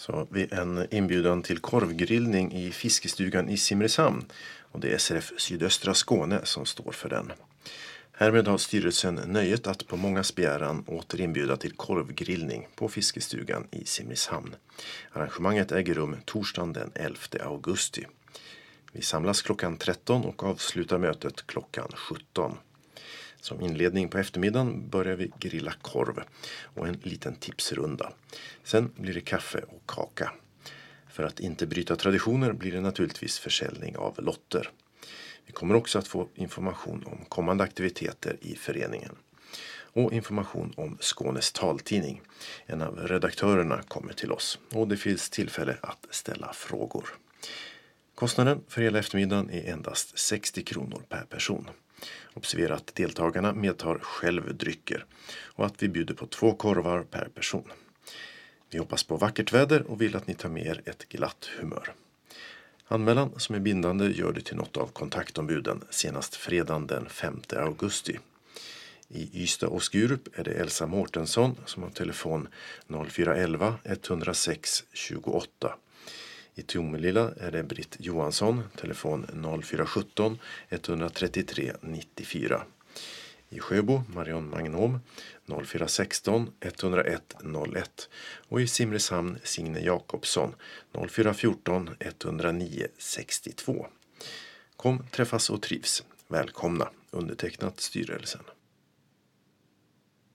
Så har vi en inbjudan till korvgrillning i fiskestugan i Simrishamn. Och det är SRF Sydöstra Skåne som står för den. Härmed har styrelsen nöjet att på mångas begäran åter inbjuda till korvgrillning på fiskestugan i Simrishamn. Arrangemanget äger rum torsdagen den 11 augusti. Vi samlas klockan 13 och avslutar mötet klockan 17. Som inledning på eftermiddagen börjar vi grilla korv och en liten tipsrunda. Sen blir det kaffe och kaka. För att inte bryta traditioner blir det naturligtvis försäljning av lotter. Vi kommer också att få information om kommande aktiviteter i föreningen. Och information om Skånes taltidning. En av redaktörerna kommer till oss och det finns tillfälle att ställa frågor. Kostnaden för hela eftermiddagen är endast 60 kronor per person. Observera att deltagarna medtar självdrycker och att vi bjuder på 2 korvar per person. Vi hoppas på vackert väder och vill att ni tar med er ett glatt humör. Anmälan som är bindande gör det till något av kontaktombuden senast fredagen den 5 augusti. I Ystad och Skurup är det Elsa Mårtensson som har telefon 0411 106 28. I Tomelilla är det Britt Johansson, telefon 0417 133 94. I Sjöbo, Marion Magnom, 0416 101 01. Och i Simrishamn, Signe Jakobsson, 0414 109 62. Kom, träffas och trivs. Välkomna, undertecknat styrelsen.